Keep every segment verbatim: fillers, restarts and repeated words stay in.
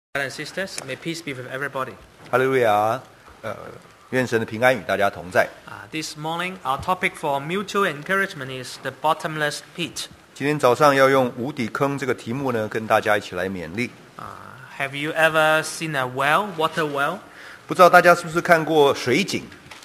Brothers and sisters, may peace be with everybody. 哈利路亚，呃，愿神的平安与大家同在。 Uh, this morning, our topic for mutual encouragement is the bottomless pit. 今天早上要用无底坑这个题目呢，跟大家一起来勉励。 Uh, have you ever seen a well, water well? 不知道大家是不是看过水井？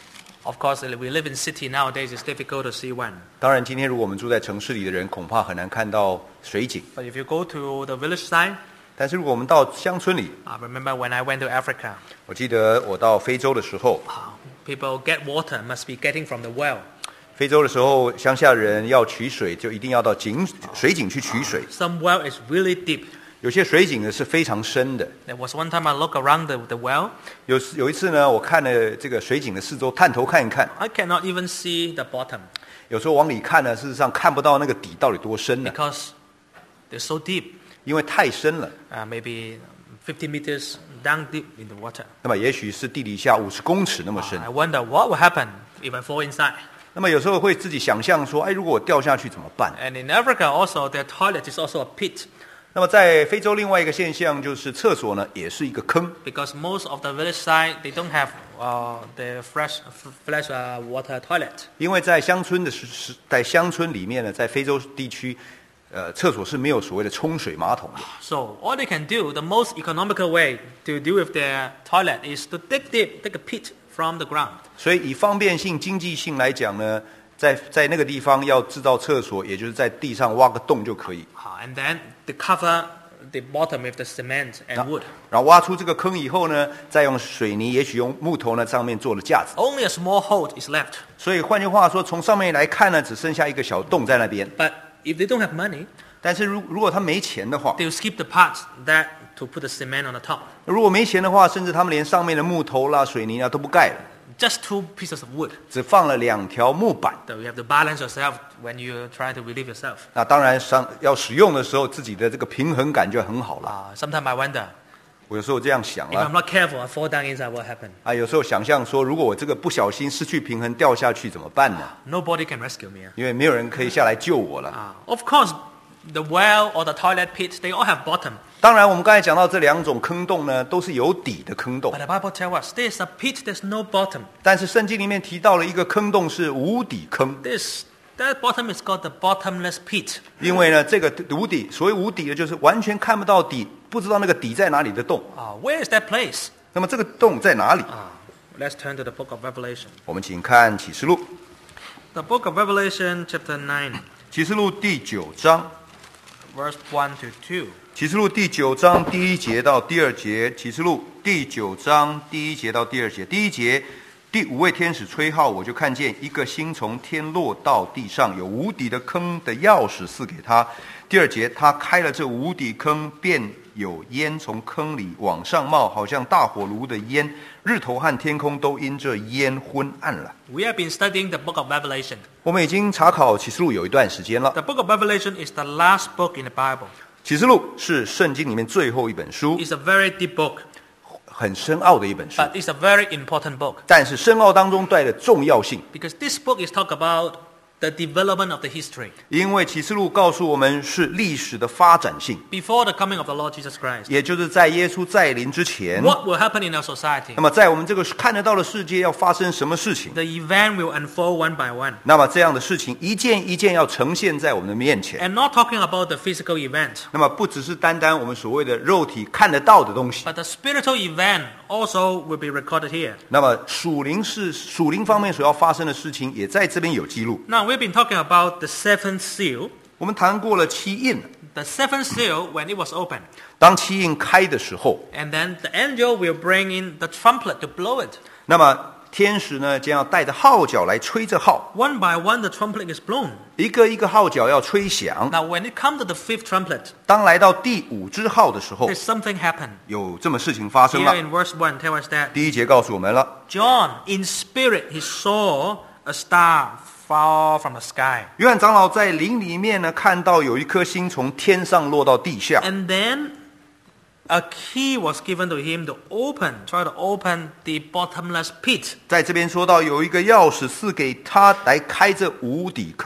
Of course, we live in city nowadays. It's difficult to see one. 当然，今天如果我们住在城市里的人，恐怕很难看到水井。 But if you go to the village side, 但是如果我们到乡村里， I remember when I went to Africa, 我记得我到非洲的时候， uh, people get water must be getting from the well. 非洲的时候，乡下人要取水，就一定要到井水井去取水。 Some well is really deep. 有些水井呢是非常深的。 There was one time I looked around the, the well. 有有一次呢，我看了这个水井的四周，探头看一看， I cannot even see the bottom 有时候往里看呢，事实上看不到那个底到底多深呢， because they're so deep. 因为太深了。 Uh, maybe fifty meters down deep in the water. 那么也许是地底下五十公尺那么深。 I wonder what will happen if I fall inside. 那么有时候会自己想象说，哎，如果我掉下去怎么办？ And in Africa also, their toilet is also a pit 那么在非洲另外一个现象就是厕所呢也是一个坑， because most of the village side they don't have uh, the fresh fresh uh, water toilet. 因为在乡村的是是在乡村里面呢，在非洲地区，呃，厕所是没有所谓的冲水马桶的。 So all they can do, the most economical way to deal with their toilet is to dig deep, dig a pit from the ground. 所以以方便性、经济性来讲呢，在在那个地方要制造厕所，也就是在地上挖个洞就可以。 Uh, and then they cover the bottom with the cement and wood. 然后挖出这个坑以后呢，再用水泥，也许用木头呢上面做了架子。 Only a small hole is left. 所以换句话说，从上面来看呢，只剩下一个小洞在那边。 But if they don't have money, 但是如如果他没钱的话， they will skip the part that to put the cement on the top. 如果没钱的话，甚至他们连上面的木头啦、水泥啊都不盖了， Just two pieces of wood. 只放了两条木板。 So you have to balance yourself when you try to relieve yourself. 那当然上要使用的时候，自己的这个平衡感就很好了。 Uh, sometimes I wonder, 我有时候这样想 if I'm 了 not careful, I fall down inside, what happened? 啊，有时候想象说，如果我这个不小心失去平衡掉下去怎么办呢？ Nobody can rescue me. 因为没有人可以下来救我了。 Uh, of course, the well or the toilet pit, they all have bottom. 当然，我们刚才讲到这两种坑洞呢，都是有底的坑洞 But。the Bible tells us, there's a pit, there's no bottom. 但是圣经里面提到了一个坑洞是无底坑， This, that bottom is called the bottomless pit. 因为呢，这个无底，所谓无底的，就是完全看不到底，不知道那个底在哪里的洞。 Uh, where is that place? 那么这个洞在哪里？ Uh, let's turn to the book of Revelation. 我们请看启示录， The book of Revelation, chapter nine, 启示录第九章， verse one to two. 启示录第九章第一节到第二节，启示录第九章第一节到第二节，第一节，第五位天使吹号，我就看见一个星从天落到地上，有无底的坑的钥匙赐给他。第二节，他开了这无底坑，便有烟从坑里往上冒，好像大火炉的烟，日头和天空都因这烟昏暗了。 We have been studying the book of Revelation. 我们已经查考启示录有一段时间了。 The book of Revelation is the last book in the Bible. 启示录是圣经里面最后一本书， It's a very deep book, 很深奥的一本书， but it's a very important book 但是深奥当中带的重要性。 because this book is talk about the development of the history 因为启示录告诉我们是历史的发展性， before the coming of the Lord Jesus Christ. 也就是在耶稣再临之前， What will happen in our society? 那么在我们这个看得到的世界要发生什么事情？ The event will unfold one by one. 那么这样的事情一件一件要呈现在我们的面前。 And not talking about the physical event, 那么不只是单单我们所谓的肉体看得到的东西， but the spiritual event also will be recorded here. 那么属灵是属灵方面所要发生的事情，也在这边有记录。 Now we've been talking about the seventh seal. 我们谈过了七印， The seventh seal, when it was opened, 当七印开的时候， and then the angel will bring in the trumpet to blow it. 那么天使呢将要带着号角来吹着号， One by one, the trumpet is blown. 一个一个号角要吹响。 Now, when it comes to the fifth trumpet, 当来到第五支号的时候， there's something happened. 有这么事情发生 Here 了。 in verse one, tell us that 第一节告诉我们了， John, in spirit, he saw a star fall from the sky. 约翰长老在灵里面呢看到有一颗星从天上落到地下， And then a key was given to him to open, try to open the bottomless pit. 在这边说到有一个钥匙赐给他来开这无底坑。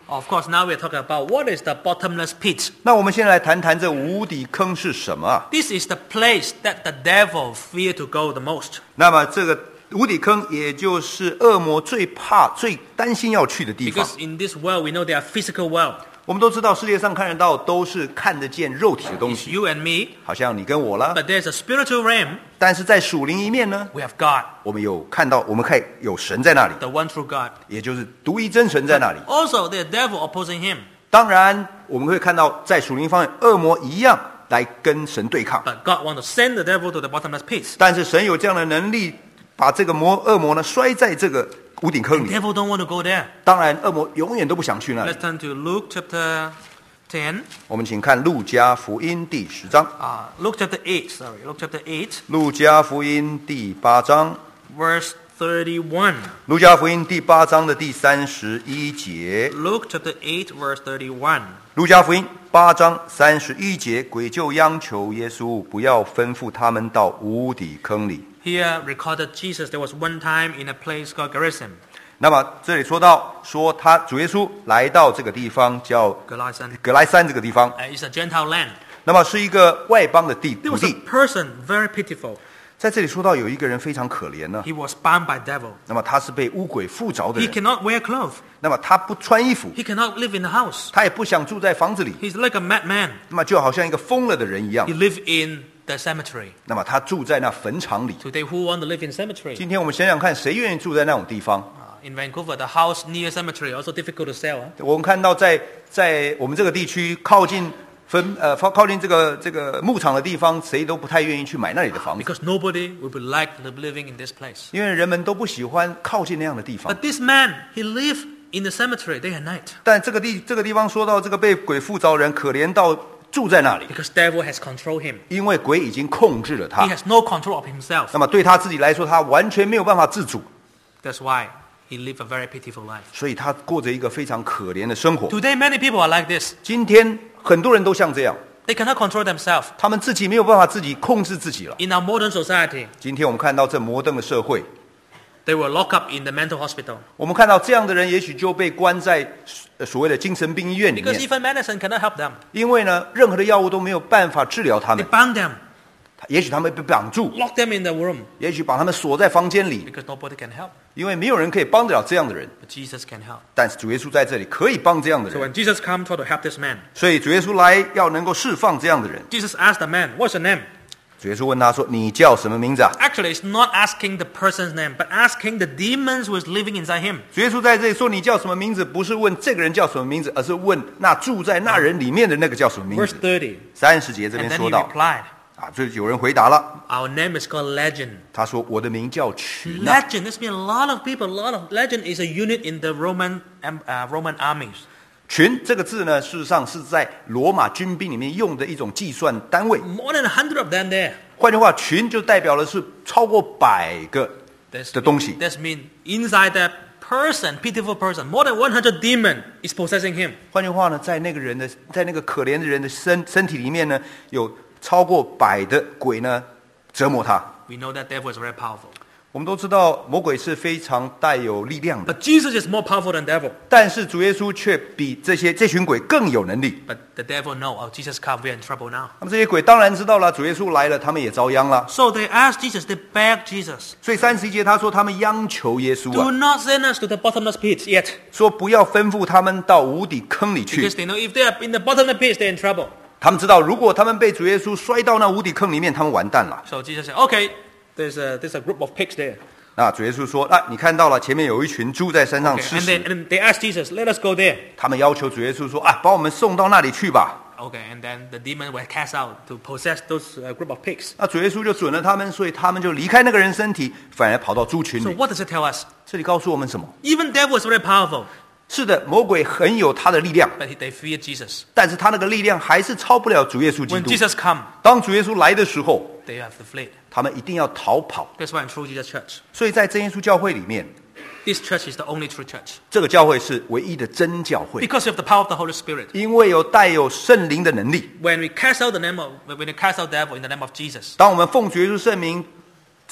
Of course, now we're talking about what is the bottomless pit. 那我们先来谈谈这无底坑是什么啊？ This is the place that the devil fear to go the most. 那么这个无底坑，也就是恶魔最怕、最担心要去的地方。 Because in this world, we know there are physical world. 我们都知道，世界上看得到都是看得见肉体的东 It's 西， you and me. 好像你跟我了。 But there's a spiritual realm. 但是在属灵一面呢， We have God, 我们有看到，我们看有神在那里， the one true God. 也就是独一真神在那里。 Also, the devil opposing him. 当然，我们会看到在属灵方面，恶魔一样来跟神对抗。 But God wants to send the devil to the bottomless pit. 但是神有这样的能力，把这个魔恶魔呢摔在这个无底坑 The 里。 devil don't want to go there. 当然，恶魔永远都不想去那里 Let's。turn to Luke chapter ten. 我们请看路加福音第十章。 Uh, Luke chapter eight, sorry. Luke chapter eight, 路加福音第八章， verse thirty-one. 路加福音第八章的第三十一节。 Luke chapter eight, verse thirty-one. 路加福音八章三十一节，鬼就央求耶稣不要吩咐他们到无底坑里。 Here recorded Jesus, there was one time in a place called Gerizim, 那么这里说到，说他主耶稣来到这个地方叫 Gerizim. 格莱山这个地方， Uh, it's a Gentile land. 那么是一个外邦的地 There 土 was a 地。 person very pitiful. 在这里说到有一个人非常可怜呢， He was bound by devil. 那么他是被污鬼附着的 He 人， cannot wear clothes. 那么他不穿衣服， He cannot live in the house. 他也不想住在房子里， He's like a madman. 那么就好像一个疯了的人一样 He。lived in the cemetery. 那么他住在那坟场里。 Today, who want to live in cemetery? 今天我们想想看，谁愿意住在那种地方？ Uh, in Vancouver, the house near cemetery also difficult to sell. Huh? 我们看到在在我们这个地区靠近坟呃靠靠近这个这个牧场的地方，谁都不太愿意去买那里的房子， Because nobody would like to be living in this place. 因为人们都不喜欢靠近那样的地方。 But this man, he lived in the cemetery day and night 但这个地这个地方说到这个被鬼附着人可怜到住在那里， because devil has controlled him. 因为鬼已经控制了 He 他。 has no control of himself. 那么对他自己来说，他完全没有办法自主， That's why he lived a very pitiful life. 所以他过着一个非常可怜的生活。 Today, many people are like this. 今天很多人都像这样， They cannot control themselves. 他们自己没有办法自己控制自己了。 In our modern society, 今天我们看到这摩登的社会， they were locked up in the mental hospital 我们看到这样的人，也许就被关在呃所谓的精神病医院里 because 面， even medicine cannot help them. 因为呢，任何的药物都没有办法治疗他 They 们。 bound them, 也许他们被绑住， lock them in the room 也许把他们锁在房间里， because nobody can help. 因为没有人可以帮得了这样的人。 But Jesus can help. 但是主耶稣在这里可以帮这样的 So 人， when Jesus came, try to help this man. 所以主耶稣来要能够释放这样的人。 Jesus asked the man, "What's your name?" 主耶稣问他说：“你叫什么名字啊 Actually, it's not asking the person's name, but asking the demons who is living inside him.？” 主耶稣在这里说：“你叫什么名字？”不是问这个人叫什么名字，而是问那住在那人里面的那个叫什么名 Verse 字。 thirty. 三十节这 And 边 then 说 he 到 replied, 啊，就有人回答了， "Our name is called Legion." 他说：“我的名叫群啊。” Legion. This means a lot of people. A lot of legion is a unit in the Roman um, uh, Roman armies. 群这个字呢，事实上是在罗马军兵里面用的一种计算单位。 More than a hundred of them there. 换句话，群就代表的是超过百个 That's 的东西。 That means inside that person, pitiful person, more than one hundred demon is possessing him. 换句话呢，在那个人的，在那个可怜的人的身身体里面呢，有超过百的鬼呢折磨他。 We know that devil is very powerful. 我们都知道魔鬼是非常带有力量的， But Jesus is more powerful than devil. 但是主耶稣却比这些这群鬼更有能力。 But the devil know, oh, Jesus come, we're in trouble now. 那么这些鬼当然知道了，主耶稣来了，他们也遭殃了。 So they asked Jesus, they begged Jesus, 所以三十一节他说，他们央求耶稣 do 啊， not send us to the bottomless pit yet. 说不要吩咐他们到无底坑里去 Because。they know if they are in the bottomless pit, they're in trouble. 他们知道，如果他们被主耶稣摔到那无底坑里面，他们完蛋了。 So Jesus said, okay, there's a, there's a group of pigs there. 那主耶稣说：“啊，你看到了，前面有一群猪在山上 Okay, 吃 and, then, 屎。 and they asked Jesus, let us go there. 他们要求主耶稣说：‘啊，把我们送到那里去吧。 Okay, and then the demon were cast out to possess those uh, group of pigs. ’ 那主耶稣就准了他们，所以他们就离开那个人身体，反而跑到猪群 So 里。 what does it tell us? 这里告诉我们什么？ Even devil is very powerful, 是的，魔鬼很有他的力量， but they fear Jesus. 但是他那个力量还是超不了主耶稣基 When 督。 Jesus come, 当主耶稣来的时候， they have to flee. 他们一定要逃跑。 That's why in True Jesus Church, 所以在真耶稣教会里面， this church is the only true church. 这个教会是唯一的真教会， Because of the power of the Holy Spirit. 因为有带有圣灵的能力。 When we cast out the name of, when we cast out devil in the name of Jesus, 当我们奉主耶稣圣名，这个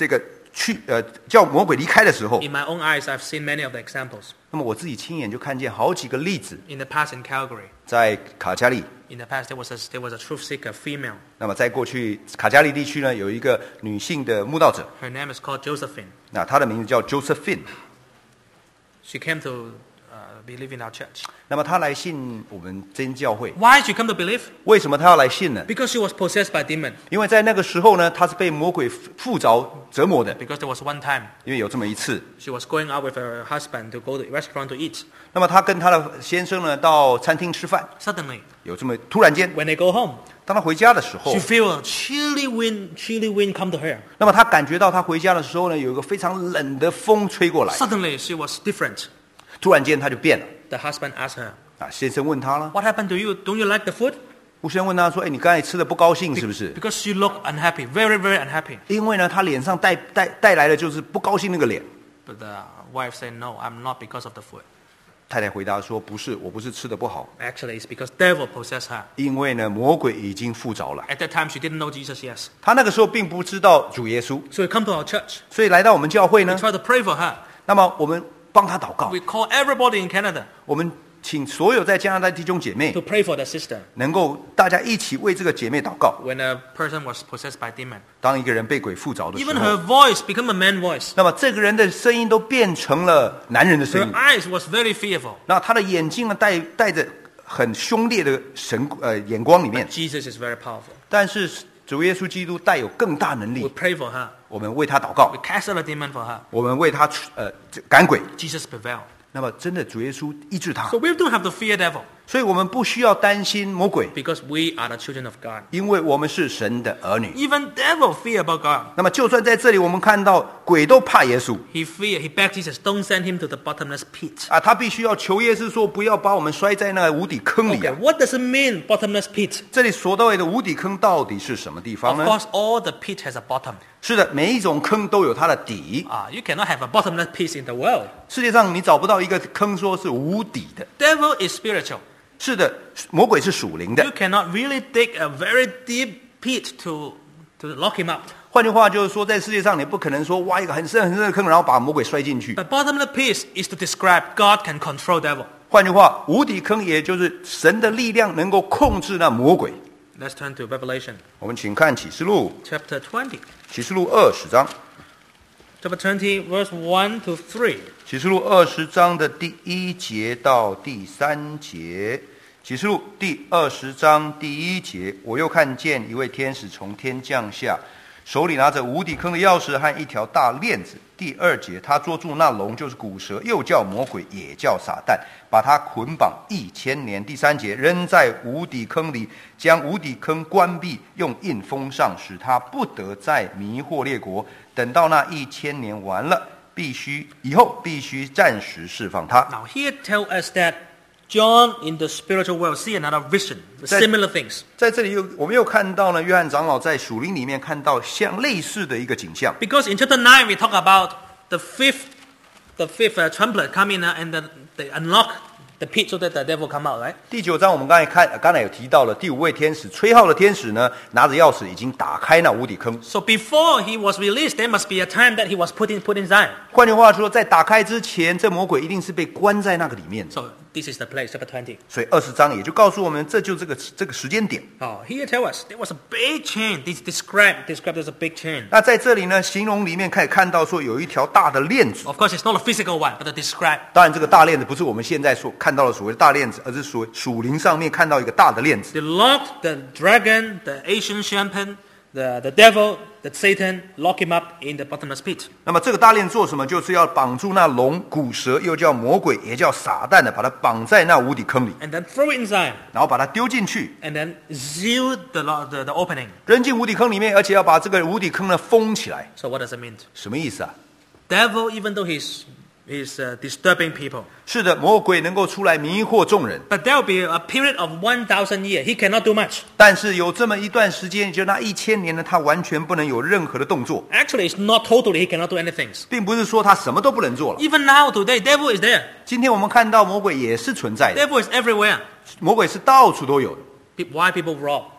去呃叫魔鬼离开的时候， In my own eyes, I've seen many of the examples. 那么我自己亲眼就看见好几个例子， In the past in Calgary, 在卡加利。 in the past there was a, there was a truth seeker female. 那么在过去卡加利地区呢，有一个女性的慕道者， Her name is called Josephine. 那她的名字叫 Josephine。 She came to uh, believe in our church. 那么她来信我们真教会， Why she come to believe? 为什么她要来信呢？ Because she was possessed by demon. 因为在那个时候呢，她是被魔鬼附着折磨的。 Because there was one time 因为有这么一次， she was going out with her husband to go to a restaurant to eat. 那么她跟她的先生呢到餐厅吃饭， Suddenly, 有这么突然间， when they go home, 当她回家的时候 she， feel a chilly wind, chilly wind come to her. 那么她感觉到她回家的时候呢，有一个非常冷的风吹过来， Suddenly, she was different. 突然间她就变了。 The husband asked her, 啊，先生问她了， "What happened to you? Don't you like the food?" 牧师问她说：“哎，你刚才吃的不高兴是不是？” Because she looked unhappy, very, very unhappy. 因为呢，她脸上带带带来的就是不高兴那个脸。 But the wife said, "No, I'm not because of the food. 太太回答说：“不是，我不是吃的不好， Actually, it's because devil possessed her." 因为呢，魔鬼已经附着了。 At that time, she didn't know Jesus yet. 她那个时候并不知道主耶稣， So we come to our church. 所以来到我们教会 We 呢， try to pray for her. 那么我们帮她祷告， We call everybody in Canada 我们请所有在加拿大弟兄姐妹 to pray for the sister 能够大家一起为这个姐妹祷告。 when a person was possessed by demon. 当一个人被鬼附着的时 Even her 候， voice became a man voice. 那么这个人的声音都变成了男人的声 Her 音， eyes was very fearful. 那他的眼睛呢带带着很凶烈的神呃眼光里面， Jesus is very powerful. 但是主耶稣基督带有更大能 We 力， pray for her. 我们为他祷告 We，cast out the demon for her. 我们为他呃赶鬼。 Jesus prevailed. 那么真的主耶稣医治他 So，we don't have to fear devil 所以我们不需要担心魔鬼， because we are the children of God. 因为我们是神的儿女。 Even devil fear about God. 那么就算在这里，我们看到鬼都怕耶稣 He fear. He begged Jesus, "Don't send him to the bottomless pit." 啊，他必须要求耶稣说不要把我们摔在那无底坑里 Okay, 啊。 what does it mean, bottomless pit? 这里所谓的无底坑到底是什么地方 Of 呢？ course, all the pit has a bottom. 是的，每一种坑都有它的底。 Ah, you cannot have a bottomless pit in the world. 世界上你找不到一个坑说是无底的。 Devil is spiritual. 是的，魔鬼是属灵 You 的。 cannot really dig a very deep pit to to lock him up. 换句话就是说，在世界上你不可能说挖一个很深很深的坑，然后把魔鬼摔进去。 But bottomless pit is to describe God can control devil. 换句话，无底坑也就是神的力量能够控制那魔鬼。 Let's turn to Revelation 我们请看启示录， chapter twenty. 启示录二十章， Chapter twenty, verse one to three. 启示录二十章的第一节到第三节。启示录第二十章第一节，我又看见一位天使从天降下，手里拿着无底坑的钥匙和一条大链子。第二节，他捉住那龙，就是古蛇，又叫魔鬼，也叫撒旦，把他捆绑一千年。第三节，扔在无底坑里，将无底坑关闭，用印封上，使他不得再迷惑列国。等到那一千年完了，必须以后必须暂时释放他。 Now here tell us that John in the spiritual world see another vision, That- similar things. 在这里又我们又看到呢，约翰长老在属灵里面看到像类似的一个景象。 Because in chapter nine we talk about the fifth, the fifth uh, trumpet coming uh, and the, they unlock the pit so that the devil come out, right? 第九章我们刚才看，刚才有提到了第五位天使吹号的天使呢，拿着钥匙已经打开那无底坑。 So before he was released, there must be a time that he was put in put inside. 换句话说，在打开之前，这魔鬼一定是被关在那个里面。 So this is the place, chapter twenty. 所以二十章也就告诉我们，这就这个这个时间点。 Oh, here tell us there was a big chain. This described described as a big chain. 那在这里呢，形容里面可以看到说有一条大的链子。 Of course, it's not a physical one, but a described. 当然，这个大链子不是我们现在所看到的所谓的大链子，而是属属灵上面看到一个大的链子。 They locked the dragon, the ancient serpent, the, the devil, the Satan, lock him up in the bottomless pit. 那么这个大链做什么？就是要绑住那龙、古蛇，又叫魔鬼，也叫撒旦的，把它绑在那无底坑里， And then throw it inside. 然后把它丢进去， And then seal the, lo- the, the opening. 扔进无底坑里面，而且要把这个无底坑呢封起来。 So what does it mean? 什么意思啊？ Devil, even though he's, he's uh, disturbing people, 是的，魔鬼能够出来迷惑众人， but there will be a period of one thousand years. He cannot do much. 但是有这么一段时间，就那一千年呢，他完全不能有任何的动作， Actually, it's not totally he cannot do anything. 并不是说他什么都不能做了。 Even now, today, devil is there. 今天我们看到魔鬼也是存在的， Devil is everywhere. 魔鬼是到处都有的。 Pe- Why people rob?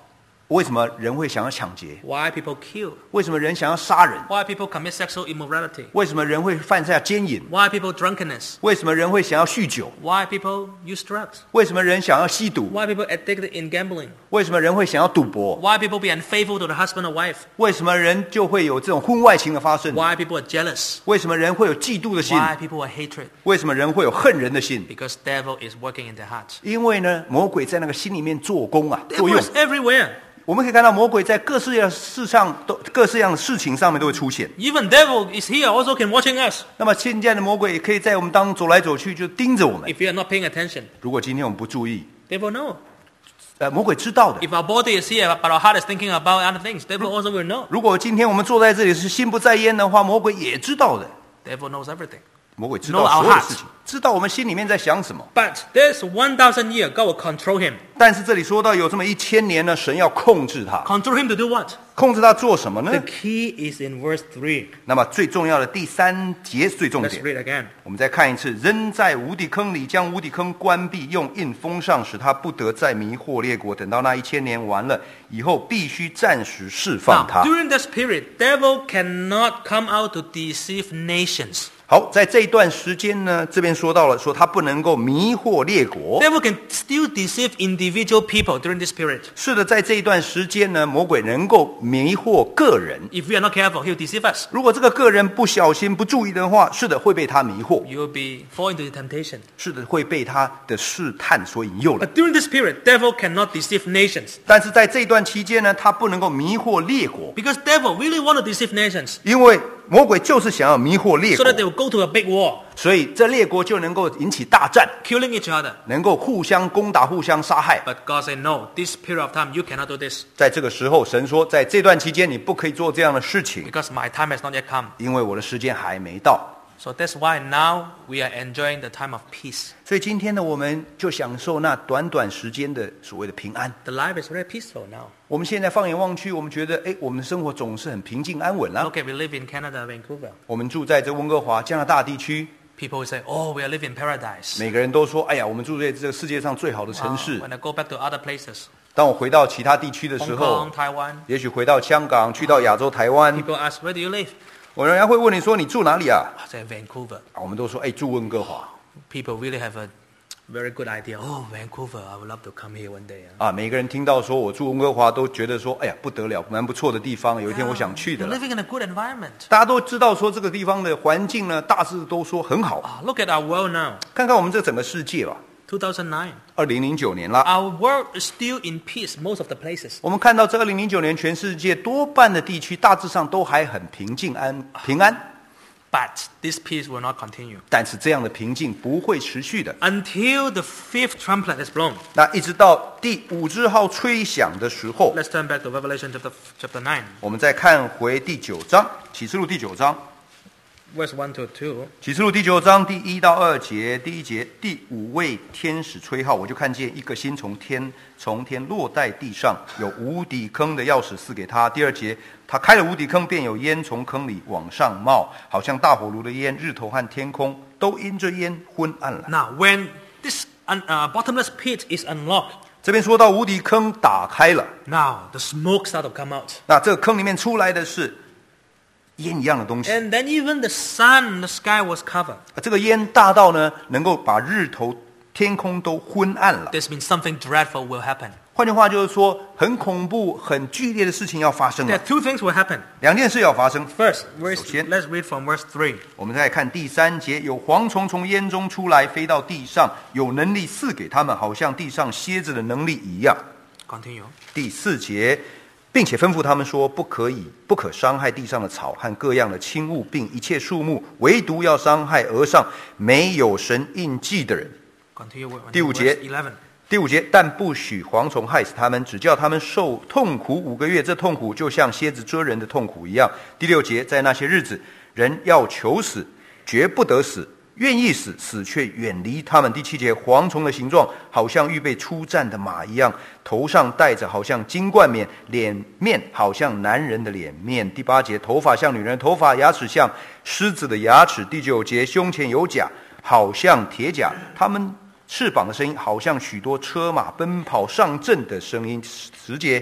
为什么人会想要抢劫？ Why people kill? 为什么人想要杀人？ Why people commit sexual immorality? 为什么人会犯下奸淫？ Why people drunkenness? 为什么人会想要酗酒？ Why people use drugs? 为什么人想要吸毒？ Why people addicted in gambling? 为什么人会想要赌博？ Why people be unfaithful to the husband or wife? 为什么人就会有这种婚外情的发生？ Why people are jealous? 为什么人会有嫉妒的心？ Why people are hatred? 为什么人会有恨人的心？ Because devil is working in their hearts. 因为呢，魔鬼在那个心里面做工啊，作 Devil 用。 is everywhere. 我们可以看到魔鬼在各式样的事上都各式样的事情上面都会出现。 Even devil is here also can watching us. 那么现在的魔鬼也可以在我们当中走来走去，就盯着我们。 If we are not paying attention, 如果今天我们不注意， devil know. 呃，魔鬼知道的。 If our body is here, but our heart is thinking about other things, devil also will know. 如果今天我们坐在这里是心不在焉的话，魔鬼也知道的。 Devil knows everything. 魔鬼知 Know 道 our 所有的 heart. 事情，知道我们心里面在想什么。 But there's one thousand years, God will control him. 但是这里说到有这么一千年呢，神要控制他， Control him to do what? 控制他做什么 The 呢？ key is in verse three. 那么最重要的第三节是最重 Let's 点。 read again. 我们再看一次，扔在无底坑里，将无底坑关闭，用印封上，使他不得再迷惑列国。等到那一千年完了以后，必须暂时释放 Now, 他。 during this period, devil cannot come out to deceive nations. 好，在这一段时间呢，这边说到了，说他不能够迷惑列国。 Devil can still deceive individual people during this period. 是的，在这一段时间呢，魔鬼能够迷惑个人。 If we are not careful, he'll deceive us. 如果这个个人不小心、不注意的话，是的，会被他迷惑。 You will be fall into the temptation. 是的，会被他的试探所引诱了。 But during this period, devil cannot deceive nations. 但是在这一段期间呢，他不能够迷惑列国， Because devil really want to deceive nations. 因为魔鬼就是想要迷惑列 So 国 that，they will go to a big war, 所以这列国就能够引起大战， killing each other. 能够互相攻打、互相杀害。 But God said, no, this period of time, you cannot do this. 在这个时候，神说，在这段期间你不可以做这样的事情， Because my time has not yet come. 因为我的时间还没到。 So that's why now we are enjoying the time of peace. 所以今天呢，我们就享受那短短时间的所谓的平安。 The life is very peaceful now. 我们现在放眼望去，我们觉得，哎，我们的生活总是很平静安稳啦。 Look at we live in Canada, Vancouver. 我们住在这温哥华、加拿大地区， People will say, oh, we are living in paradise. 每个人都说，哎呀，我们住在这个世界上最好的城 Wow. 市。 When I go back to other places, 当我回到其他地区的时 Hong 候 Kong,，Taiwan, 也许回到香港，去到亚洲、台湾， people ask, where do you live? 我人家会问你说你住哪里啊？ I say Vancouver. 啊我们都说，哎，住温哥华 People really have a very good idea. Oh, Vancouver, I would love to come here one day. ah. 啊。每个人听到说我住温哥华，都觉得说，哎呀，不得了，蛮不错的地方，有一天我想去的 You're 了。 living in a good environment. 大家都知道说这个地方的环境呢，大致都说很好。 Ah, look at our world now. 看看我们这整个世界吧， two thousand nine. 二零零九年啦， Our world is still in peace, most of the places. 我们看到这二零零九年全世界多半的地区大致上都还很平静安平安。 But this peace will not continue 但是这样的平静不会持续的。 until the fifth trumpet is blown. 那一直到第五支号吹响的时候， Let's turn back to Revelation chapter, chapter nine, 我们再看回第九章，启示录第九章， verse one to two. 启示录第九章第一到二节，第一节，第五位天使吹号，我就看见一个星从天从天落在地上，有无底坑的钥匙赐给他。第二节，他开了无底坑，便有烟从坑里往上冒，好像大火炉的烟，日头和天空都因这烟昏暗了。 Now, when this un, uh, bottomless pit is unlocked, 这边说到无底坑打开了， now the smoke start to come out. 那这个坑里面出来的是烟一样的东西。 And then even the sun, the sky was covered. 这个烟大到呢，能够把日头、天空都昏暗了。 This means something dreadful will happen. 换句话就是说，很恐怖、很剧烈的事情要发生 There 了 are。two things will happen. 两件事要发生。 First, verse, 首先， let's read from verse three. 我们再来看第三节，有蝗虫从烟中出来，飞到地上，有能力赐给他们，好像地上蝎子的能力一样。 Continue. 第四节，并且吩咐他们说，不可以、不可伤害地上的草和各样的轻物，并一切树木，唯独要伤害额上没有神印记的人。 Continue with 第五节。 verse eleven. 第五节，但不许蝗虫害死他们，只叫他们受痛苦五个月，这痛苦就像蝎子蛰人的痛苦一样。第六节，在那些日子，人要求死，绝不得死；愿意死，死却远离他们。第七节，蝗虫的形状好像预备出战的马一样，头上戴着好像金冠冕，脸面好像男人的脸面。第八节，头发像女人的头发，牙齿像狮子的牙齿。第九节，胸前有甲，好像铁甲，他们翅膀的声音好像许多车马奔跑上阵的声音。十节，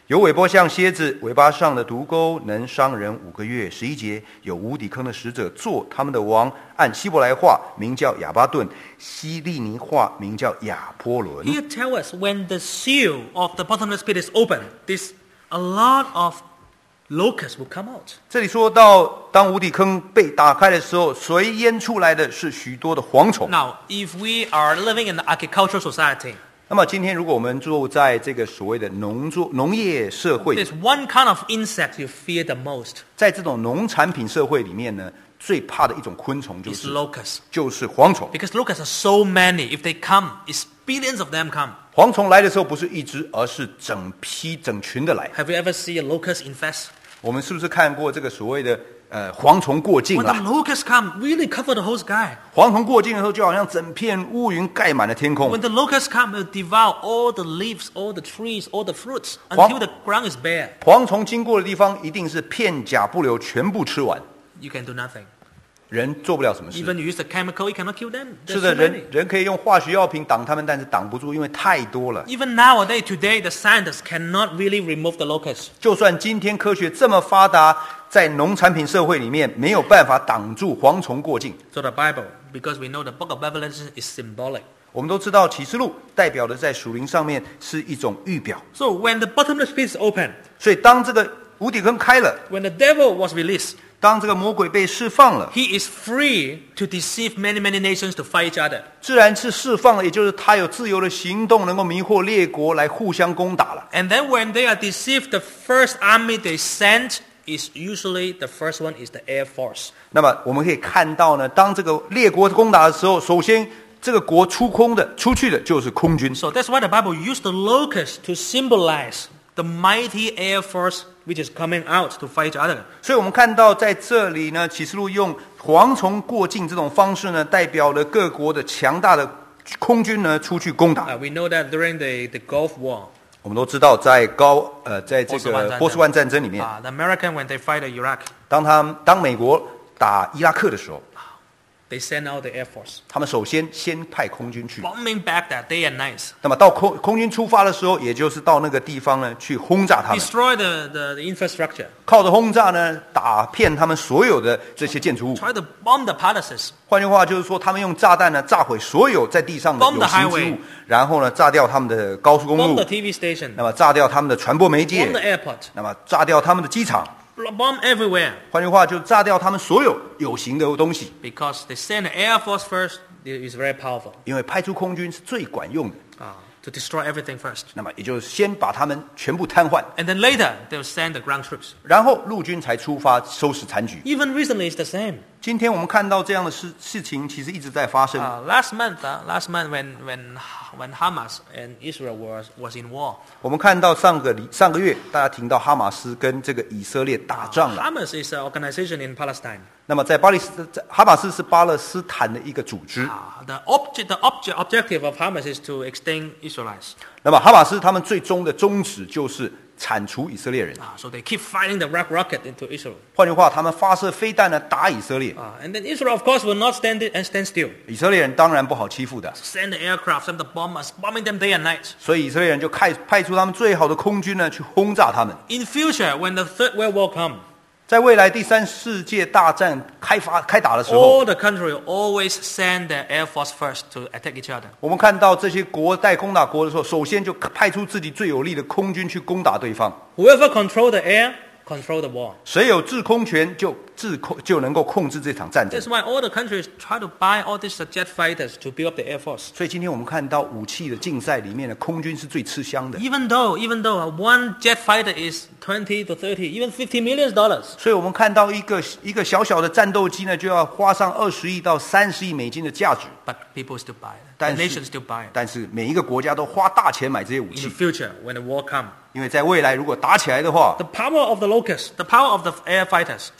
有尾波像蝎子，尾巴上的毒钩能伤人五个月。十一节，有无底坑的使者做他们的王，按希伯来话名叫亚巴顿，希利尼话名叫亚波伦。 Here tell us when the seal of the bottomless pit is open, this a lot of locusts will come out. 这里说到，当无底坑被打开的时候，随淹出来的是许多的蝗虫。 Now, if we are living in the agricultural society, 那么今天，如果我们住在这个所谓的农作农业社会， there's one kind of insect you fear the most. 在这种农产品社会里面呢，最怕的一种昆虫就 It's 是 locusts. 就是蝗虫。 Because locusts are so many. If they come, it's billions of them come. 蝗虫来的时候不是一只，而是整批整群的来。 Have you ever seen a locust infest? 我们是不是看过这个所谓的呃蝗虫过境 When the 啦？ locusts come, really cover the whole sky. 蝗虫过境的时候，就好像整片乌云盖满了天空 When。the locusts come, they'll devour all the leaves, all the trees, all the fruits until the ground is bare. 蝗虫经过的地方，一定是片甲不留，全部吃完， You can do nothing. 人做不了什么事。 Even you use the chemical, you cannot kill them. 是 There's 的， so 人 many. 人可以用化学药品挡他们，但是挡不住，因为太多了。 Even nowadays, today, the scientists cannot really remove the locusts. 就算今天科学这么发达，在农产品社会里面没有办法挡住蝗虫过境。 So the Bible, because we know the book of Revelation is symbolic. 我们都知道启示录代表的在属灵上面是一种预表， So when the bottomless pit is open, 所以当这个无底坑开了， when the devil was released, 当这个魔鬼被释放了， he is free to deceive many, many nations to fight each other. 自然是释放了，也就是他有自由的行动，能够迷惑列国来互相攻打了。 And then when they are deceived, the first army they send is usually the first one is the Air Force. 那么我们可以看到呢，当这个列国攻打的时候，首先这个国出空的出去的就是空军。 So that's why the Bible used the locust to symbolize the mighty Air Force which is coming out to fight each other. 所以我们看到在这里呢，启示录用蝗虫过境这种方式呢，代表了各国的强大的空军呢出去攻打。 Uh, we know that during the, the Gulf War, 我们都知道，在高呃，在这波斯湾战争个波斯湾战争里面， uh, the American, when they fight Iraq, 当他们当美国打伊拉克的时候， they send out the Air Force, 他们首先先派空军去。 bombing back that day and night, 那么到空空军出发的时候，也就是到那个地方呢去轰炸他们， destroy the, the, the infrastructure, 靠着轰炸呢打遍他们所有的这些建筑物。 try to bomb the palaces, 换句话就是说，他们用炸弹呢炸毁所有在地上的 Bomb 有 the 形之 highway 物，然后呢炸掉他们的高速公 bomb 路 the，T V station, 那么炸掉他们的传播媒 bomb 介， the airport, 那么炸掉他们的机场。 bomb everywhere. 换句话，就炸掉他们所有有形的东西。 Because they send the Air Force first, it is very powerful 因为派出空军是最管用的， uh, to destroy everything first. 那么也就是先把他们全部瘫痪， And then later, they will send the ground troops. 然后陆军才出发收拾残局。 Even recently, it's the same. 今天我们看到这样的事事情，其实一直在发生。 Uh, last month, uh, last month when, when, when Hamas and Israel was, was in war, 我们看到上个礼上个月，大家听到哈马斯跟这个以色列打仗了。 Hamas is an organization in Palestine. 那么在巴勒斯在哈马斯是巴勒斯坦的一个组织。 Uh, the object, the object, objective of Hamas is to extinct Israelites. 那么哈马斯他们最终的宗旨就是铲除以色列人。 Uh, so they keep firing the rock rocket into Israel. 换句话，他们发射飞弹呢打以色列。 Uh, and then Israel, of course, will not stand it and stand still. 以色列人当然不好欺负的， Send the aircraft, send the bombers, bombing them day and night. 所以以色列人就派派出他们最好的空军呢去轰炸他们。 In future, when the Third World War comes, 在未来第三世界大战开发开打的时候， all the country will always send their air force first to attack each other. 我们看到这些国在攻打国的时候，首先就派出自己最有力的空军去攻打对方。 Whoever control the air, control the war. 谁有制空权，就制控就能够控制这场战争 That's。why all the countries try to buy all these jet fighters to build up the air force. 所以今天我们看到武器的竞赛里面的空军是最吃香的。 Even though, even though one jet fighter is twenty to thirty, even fifty million dollars. 所以我们看到一个一个小小的战斗机呢，就要花上二十亿到三十亿美金的价值。 But people still buy it. 但 The 是 nation still buy it. 但是每一个国家都花大钱买这些武 In 器 the，future, when the war comes, 因为在未来如果打起来的话， the power of the locusts, the power of the air fighters, 所以说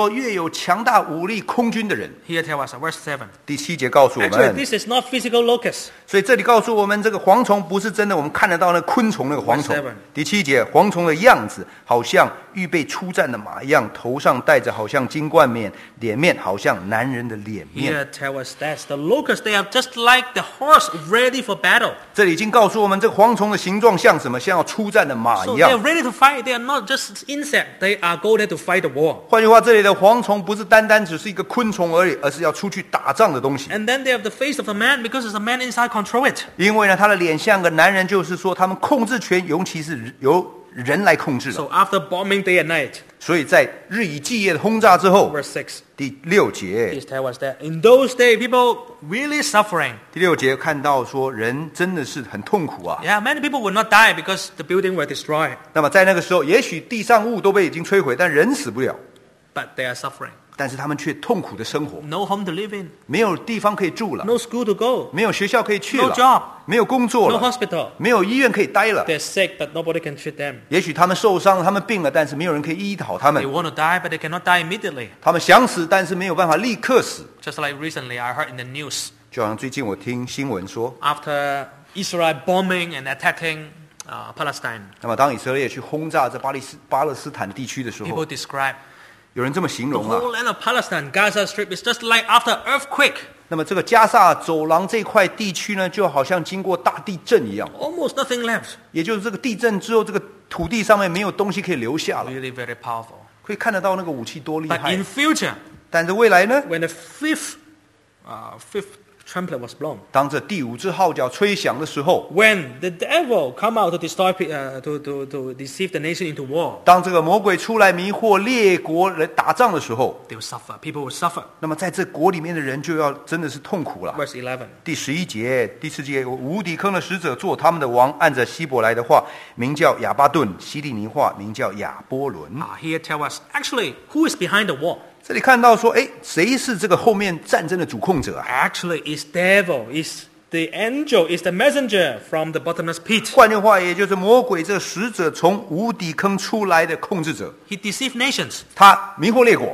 越有强大武力空军的人。 Here tell us, verse seven. 第七节告诉我 Actually, 们， this is not physical locusts. 所以这里告诉我们，这个蝗虫不是真的我们看得到那昆虫那个蝗虫 Verse seven.。 第七节，蝗虫的样子好像预备出战的马一样，头上戴着好像金冠冕，脸面好像男人的脸面。 Here tell us that the locusts, they are just like the horse ready for battle. 这里已经告诉我们，这个蝗虫的形状像什么？像要出战的马 So 一 they are 样。 ready to fight. They are not just insect. They are go there to fight the war. 换句话，这里的蝗虫不是单单只是一个昆虫而已，而是要出去打仗的东西。 And then they have the face of a man because it's a man inside control it. 因为呢，他的脸像个男人，就是说他们控制权尤其是由人来控制的。 So after bombing day and night, 所以在日以继夜的轰炸之后， verse six, 第六节， please tell us that in those days people really suffering. 第六节看到说人真的是很痛苦啊。 Yeah, many people will not die because the building were destroyed, 那么在那个时候，也许地上物都被已经摧毁，但人死不了， but they are suffering. 但是他们却痛苦的生活， No home to live in, 没有地方可以住了， no school to go, 没有学校可以去 no 了， job, 没有工作 no 了， hospital. 没有医院可以待了。 They're sick, but nobody can treat them. 也许他们受伤了，他们病了，但是没有人可以医好他 They 们。 want to die, but they cannot die immediately. 他们想死，但是没有办法立刻死。 Just like recently, I heard in the news 就好像最近我听新闻说， after Israel bombing and attacking uh, Palestine, 那么当以色列去轰炸这巴利斯巴勒斯坦地区的时候， people describe 有人这么形 the 容啊。 whole land of Palestine, Gaza Strip, is just like after earthquake. 那么这个加萨走廊这块地区呢，就好像经过大地震一样， Almost nothing left. 也就是这个地震之后，这个土地上面没有东西可以留下了。 Really very powerful. 可以看得到那个武器多厉 But 害 in。future, 但是未来呢， when the fifth, uh, fifth trumpet was blown, 当这第五只号角吹响的时候， when the devil come out to destroy, pe- uh, to, to, to deceive the nation into war, 当这个魔鬼出来迷惑列国人打仗的时候， they will suffer. People will suffer. 那么在这国里面的人就要真的是痛苦了。 Verse eleven. 第十一节、第四节，无底坑的使者做他们的王，按着希伯来的话，名叫亚巴顿；希利尼话，名叫亚波伦。 Uh, here tell us, actually, who is behind the war? 这里看到说，哎，谁是这个后面战争的主控者啊？ Actually, it's devil, is the angel, is the messenger from the bottomless pit. 换句话，也就是魔鬼这使者从无底坑出来的控制者， He deceived nations. 他迷惑列国。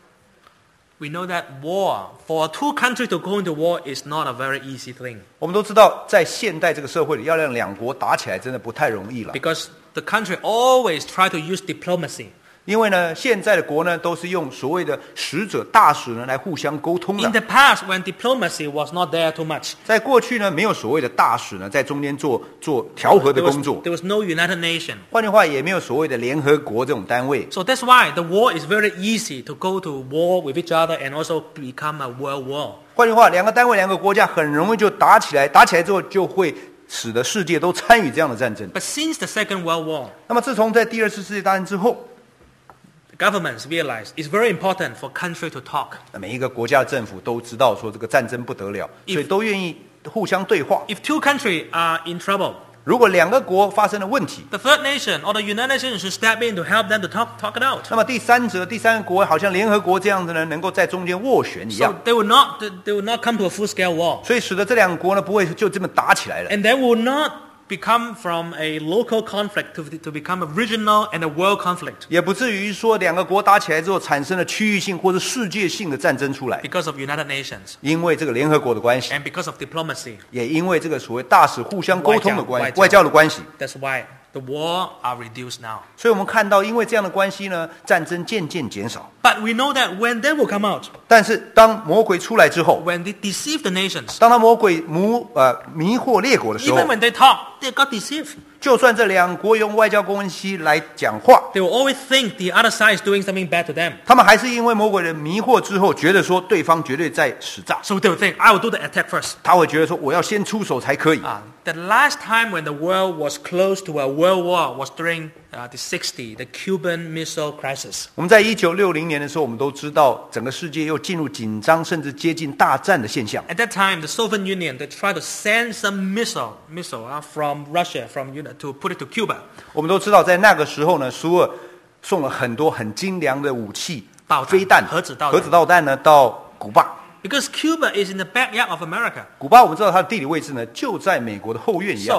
We know that war, for two countries to go into war is not a very easy thing. 我们都知道，在现代这个社会里，要让两国打起来真的不太容易了。 Because the country always try to use diplomacy. 因为呢，现在的国呢，都是用所谓的使者、大使呢来互相沟通 In 的。 the past, when diplomacy was not there too much, 在过去呢，没有所谓的大使呢在中间做做调和的 there was, 工作。 there was no United Nation. 换句话，也没有所谓的联合国这种单位。 So that's why the war is very easy to go to war with each other and also become a world war. 换句话，两个单位、两个国家很容易就打起来，打起来之后就会使得世界都参与这样的战争。 But since the Second World War, 那么自从在第二次世界大战之后， governments realize it's very important for country to talk. 那每一个国家的政府都知道说这个战争不得了， If- 所以都愿意互相对话。 If two countries are in trouble, 如果两个国发生了问题， the third nation or the United Nations should step in to help them to talk, talk it out. 那么第三者、第三个国好像联合国这样子呢，能够在中间斡旋一 So 样， they will not, they will not come to a full-scale war. 所以使得这两个国呢不会就这么打起来了。 And they will not become from a local conflict to, to become a regional and a world conflict 也不至于说两个国打起来之后产生了区域性或者世界性的战争出来， because of United Nations 因为这个联合国的关系， and because of diplomacy. 也因为这个所谓大使互相沟通的关系、 外交外交的关系。 That's why the war are reduced now. 所以我们看到，因为这样的关系呢，战争渐渐减少。 But we know that when they will come out, 但是当魔鬼出来之后， when they deceive the nations, 当他魔鬼迷呃迷惑列国的时候 even，when they talk, they got deceived. 就算这两国用外交关系来讲话， They will always think the other side is doing something bad to them. 他们还是因为魔鬼的迷惑之后，觉得说对方绝对在使诈， So they will think, I will do the attack first. 他会觉得说我要先出手才可以。 Uh, the last time when the world was close to a world war was during uh, the sixties, the Cuban Missile Crisis. 我们在一九六零年的时候，我们都知道整个世界又进入紧张甚至接近大战的现象。 At that time, the Soviet Union, they tried to send some missile, missile uh, from Russia, from you know, to put it to Cuba. 我们都知道，在那个时候呢，苏俄送了很多很精良的武器导弹、 飞弹、 核子导弹核子导弹呢到古巴。 Because Cuba is in the backyard of America. 古巴我们知道它的地理位置呢，就在美国的后院一样。 So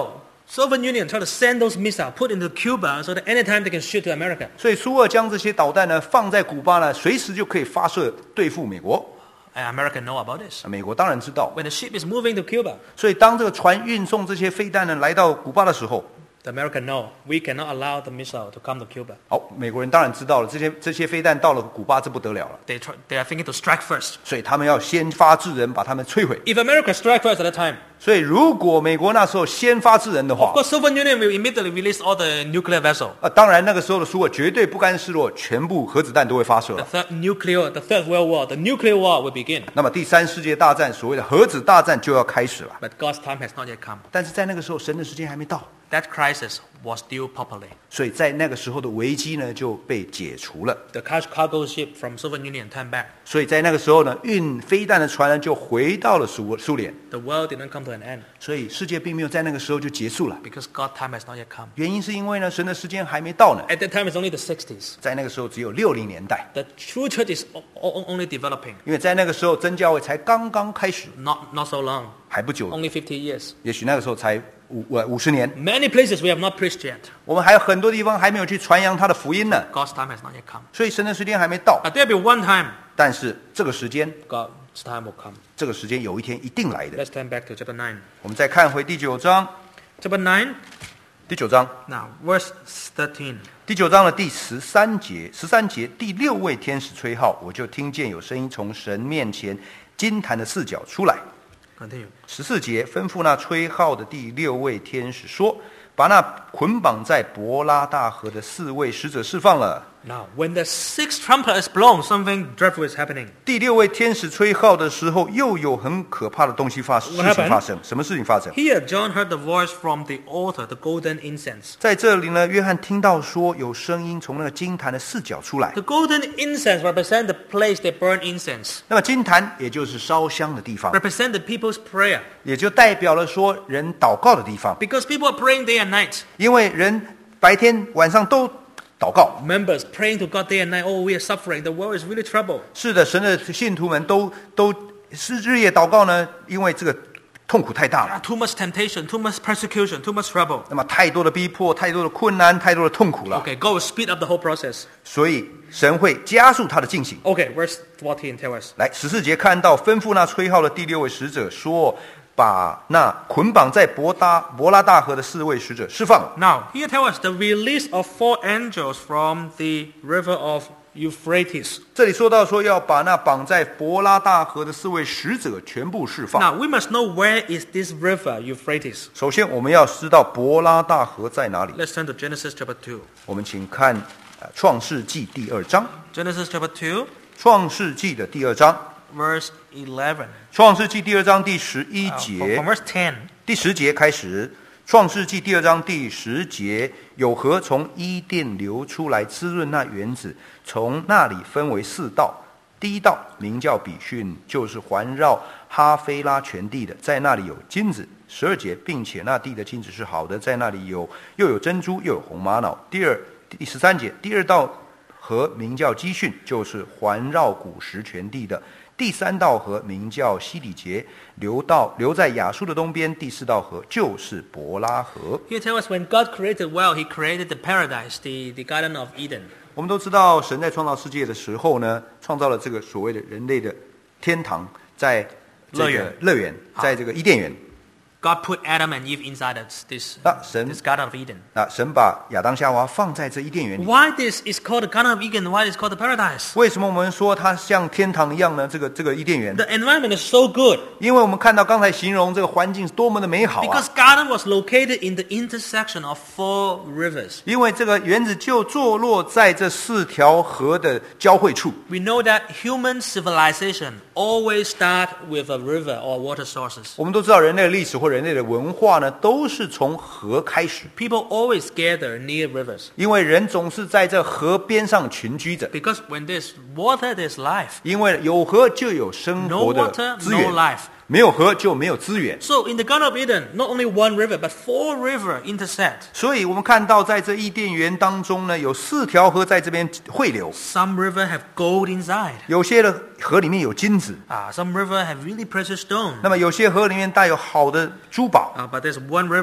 Soviet Union tried to send those missiles put into Cuba so that anytime they can shoot to America. 所以苏俄将这些导弹呢放在古巴呢，随时就可以发射对付美国。 And America know about this. 美国当然知道， When the ship is moving to Cuba, 所以当这个船运送这些飞弹呢来到古巴的时候， the America know we cannot allow the missile to come to Cuba. 好，美国人当然知道了，这些这些飞弹到了古巴，这不得了了， They try, they are thinking to strike first. 所以他们要先发制人，把他们摧毁。 If America strike first at that time, 所以如果美国那时候先发制人的 of 话， course Soviet Union will immediately release all the nuclear vessel. 啊，当然那个时候的苏俄绝对不甘示弱，全部核子弹都会发射 The 了。 third nuclear, the third World War, the nuclear war will begin. 那么第三世界大战，所谓的核子大战就要开始了。 But God's time has not yet come. 但是在那个时候，神的时间还没到， That crisis was still properly. 所以在那个时候的危机呢就被解除了。 The car- cargo ship from Soviet Union turned back. 所以在那个时候呢，运飞弹的船呢就回到了苏苏联， The world did not come to an end 所以世界并没有在那个时候就结束了。 because God's time has not yet come. 原因是因为呢，神的时间还没到呢， At that time, it's only the sixties. 在那个时候只有六零年代， The true church is o- o- only developing. 因为在那个时候真教会才刚刚开始， Not, not so long. 还不久， Only fifty years. 也许那个时候才五呃五十年， Many places we have not preached yet. 我们还有很多地方还没有去传扬他的福音呢， God's time has not yet come. 所以神的时间还没到。 But there'll be one time 但是这个时间， God's time will come. 这个时间有一天一定来的。 Let's turn back to chapter nine. 我们再看回第九章， Chapter nine, 第九章， now, verse thirteen. 第九章的第十三节，十三节第六位天使吹号，我就听见有声音从神面前金坛的四角出来。 Continue. 十四节吩咐那吹号的第六位天使说：“把那捆绑在伯拉大河的四位使者释放了。” Now, when the sixth trumpet is blown, something dreadful is happening. 第六位天使吹号的时候，又有很可怕的东西发事 What happened? 情发生。什么事情发生？ Here, John heard the voice from the altar, the golden incense. 在这里呢，约翰听到说有声音从那个金坛的四角出来。 The golden incense represents the place they burn incense, 那么金坛也就是烧香的地方， represent the people's prayer. 也就代表了说人祷告的地方， Because people are praying day and night. 因为人白天晚上都祷告。 Members praying to God day and night. Oh, we are suffering. The world is really troubled. 是的，神的信徒们都都是日夜祷告呢，因为这个痛苦太大了。 Too much temptation, too much persecution, too much trouble. 那么太多的逼迫，太多的困难，太多的痛苦了， Okay, God will speed up the whole process. 所以神会加速他的进行。 Okay, verse fourteen tell us. 来，十四节看到吩咐那吹号的第六位使者说：“把那捆绑在伯大伯拉大河的四位使者释放。” Now, here tell us the release of four angels from the river of Euphrates. 这里说到说要把那绑在伯拉大河的四位使者全部释放。 Now, we must know where is this river, Euphrates. 首先，我们要知道伯拉大河在哪里。 Let's turn to Genesis chapter two. 我们请看呃创世纪第二章， Genesis chapter two, 创世纪的第二章， verse eleven. 创世纪第二章第十一 Uh, 节 from, from verse ten. 第十节开始。创世纪第二章第十节，有河从伊甸流出来，滋润那园子，从那里分为四道。第一道名叫比逊，就是环绕哈菲拉全地的，在那里有金子。十二节，并且那地的金子是好的，在那里有又有珍珠，又有红玛瑙。第二第十三节，第二道河名叫基训，就是环绕古时全地的。第三道河名叫西底结，流到流在亚述的东边。第四道河就是伯拉河。 Here tell us when God created world, He created the paradise, the, the Garden of Eden. 我们都知道，神在创造世界的时候呢，创造了这个所谓的人类的天堂，在这个乐园乐园，在这个伊甸园。 God put Adam and Eve inside this, this, 那神 this Garden of Eden. 那神把亚当夏娃放在这伊甸园里。 Why this is called the Garden of Eden? Why is it called the paradise? 为什么我们说它像天堂一样呢？这个这个伊甸园， The environment is so good 因为我们看到刚才形容这个环境是多么的美好啊！ because garden was located in the intersection of four rivers. 因为这个园子就坐落在这四条河的交汇处。 We know that human civilization always start with a river or water sources. 我们都知道，人类的历史或人类的文化呢，都是从河开始， People always gather near rivers 因为人总是在这河边上群居着。 because when there's water, there's life. 因为有河就有生 No 活的 water, 资 no 源， life. 没有河就没有资源。 So in the Garden of Eden, not only one river, but four rivers intersect. 所以我们看到，在这伊甸园当中呢，有四条河在这边汇流， Some river have gold inside. 有些的河里面有金子， Ah, some river have really precious stone. 那么有些河里面带有好的珠宝。 Uh, but there's one river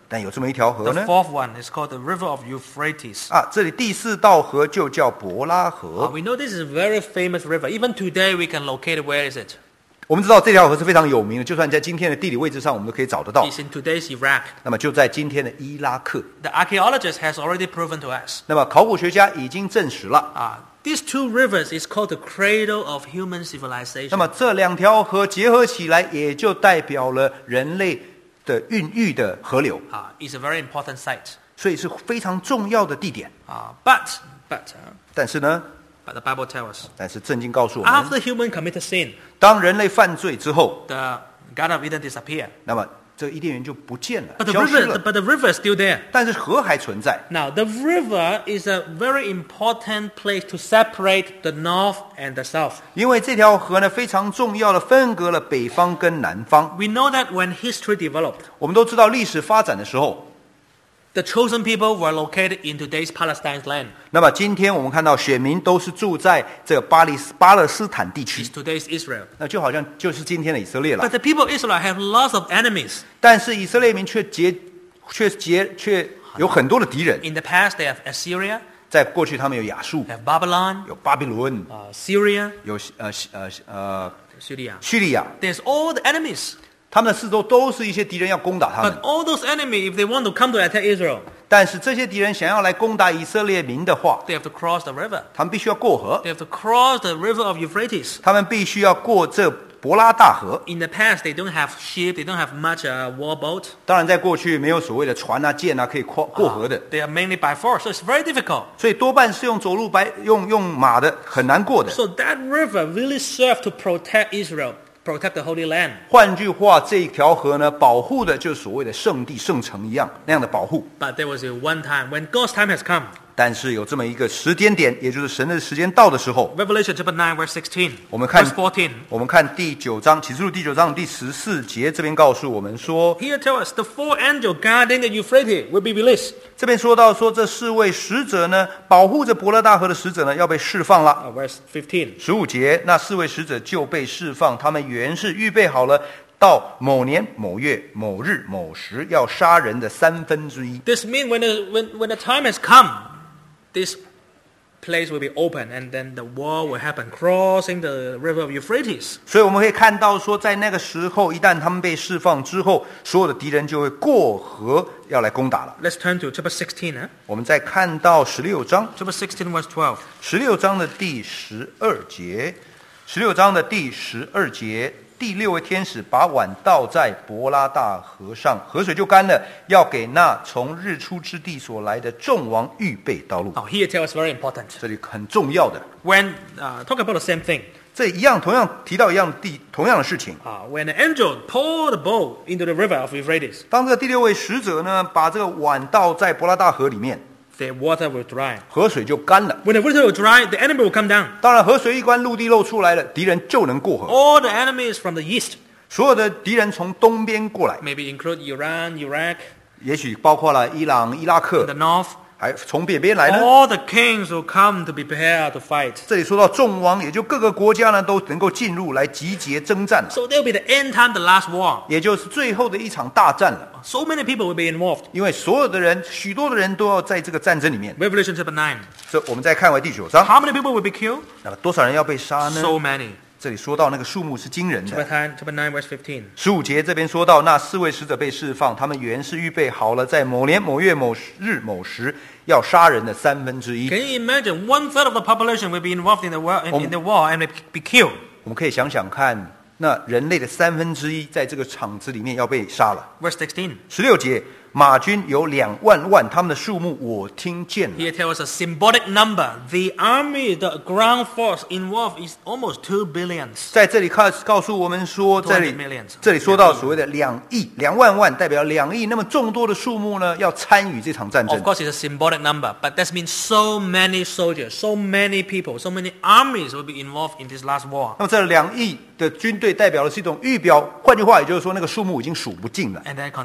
但有这么一条河 The 呢 fourth one is called the River of Euphrates. 啊，这里第四道河就叫伯拉 Uh, 河。 we know this is a very famous river. Even today, we can locate it. Where is it? 我们知道这条河是非常有名的，就算在今天的地理位置上，我们都可以找得到。 It's in today's Iraq. 那么就在今天的伊拉克。 The archaeologist has already proven to us. 那么考古学家已经证实了， Uh, these two rivers is called the cradle of human civilization. 那么这两条河结合起来，也就代表了人类的孕育的河流， Uh, it's a very important site. 所以是非常重要的地点。 Uh, but, but, uh, 但是呢， but the Bible tells us, 但是圣经告诉我们， after human committed sin, 当人类犯罪之后， the Garden of Eden disappeared. 那么这个伊甸园就不见了 But，the 消失 river, 了。 but the river is still there. 但是河还存在。 Now, the river is a very important place to separate the north and the south. 因为这条河呢非常重要的分隔了北方跟南方。 We know that when history developed, 我们都知道历史发展的时候， the chosen people were located in today's Palestine's land. 那么今天我们看到选民都是住在这个巴黎斯巴勒斯坦地区 It's，today's Israel. 那就好像就是今天的以色列了 But。the people of Israel have lots of enemies. 但是以色列民却结却结却有很多的敌人， In the past, they have Assyria, 在过去他们有亚述， they have Babylon, 有巴比伦， uh, Syria, 有呃呃呃 Syria. 叙利亚， There's all the enemies. 他们的四周都是一些敌人要攻打他 But 们。 all those enemies, if they want to come to attack Israel, 但是这些敌人想要来攻打以色列民的话， they have to cross the river. 他们必须要过河， They have to cross the river of Euphrates. 他们必须要过这伯拉大河。 In the past, they don't have ship, they don't have much uh, war boat. 当然，在过去没有所谓的船啊、舰啊可以跨过河的， They are mainly by force, so it's very difficult. 所以多半是用走路白用用马的，很难过的。 So that river really served to protect Israel, protect the Holy Land. 换句话，这一条河呢，保护的就是所谓的圣地、圣城一样那样的保护。 But there was a one time when God's time has come. 但是有这么一个时间点，也就是神的时间到的时候， Revelation chapter nine, verse sixteen. 我们看 Verse fourteen. 我们看第九章启示录第九章第十四节，这边告诉我们说， Here tells us the four angels guarding the Euphrates will be released. 这边说到说这四位使者呢，保护着伯拉大河的使者呢，要被释放了。 Uh, verse fifteen. 十五节，那四位使者就被释放，他们原是预备好了，到某年某月某日某时要杀人的三分之一。 This means when the, when, when the time has come, this place will be open and then the war will happen, crossing the river of Euphrates. 所以我们可以看到说，在那个时候，一旦他们被释放之后，所有的敌人就会过河要来攻打了。 Let's turn to chapter sixteen. Huh? 我们再看到十六章， Chapter sixteen, verse twelve. 十六章的第十二节，十六章的第十二节，第六位天使把碗倒在伯拉大河上，河水就干了，要给那从日出之地所来的众王预备道路。 Now here tells us very important. 这里很重要的， When uh, talk about the same thing, 这一样同样提到一样的地同样的事情。 uh, when the angel poured the bowl into the river of Euphrates, 当这个第六位使者呢，把这个碗倒在伯拉大河里面， the water will dry. 河水就干了。 When the water will dry, the enemy will come down. 当然，河水一关，陆地露出来了，敌人就能过河。 All the enemies from the east, 所有的敌人从东边过来， maybe include Iran, Iraq, 也许包括了伊朗、伊拉 and 克， the north, 还从北边来呢。 all the kings will come to prepare to fight. 这里说到众王，也就各个国家呢都能够进入来集结征战了， So there will be the end time, the last war. 也就是最后的一场大战了。 So many people will be involved. 因为所有的人，许多的人都要在这个战争里面。 Revelation chapter nine. 这我们再看回第九章， How many people will be killed? 那么多少人要被杀呢？ So many. 这里说到那个数目是惊人 Chapter 的。 nine, chapter nine, verse fifteen. 十五节这边说到，那四位使者被释放，他们原是预备好了，在某年某月某日某时要杀人的三分之一。 Can you imagine one third of the population will be involved in the war, in, in the war and be killed? 我们可以想想看，那人类的三分之一在这个场子里面要被杀了。 Verse sixteen. 十六节，马军有两万万，他们的数目我听见了。 Here tells us a symbolic number. The army, the ground force involved is almost two billions. 在这里告告诉我们说，这里 two hundred millions 这里说到所谓的两亿两万万，代表两亿，那么众多的数目呢，要参与这场战 Of 争。 course, it's a symbolic number, but that means so many soldiers, so many people, so many armies will be involved in this last war. 那么这两亿的军队代表的是一种预表，换句话，也就是说，那个数目已经数不尽了。 And then continue.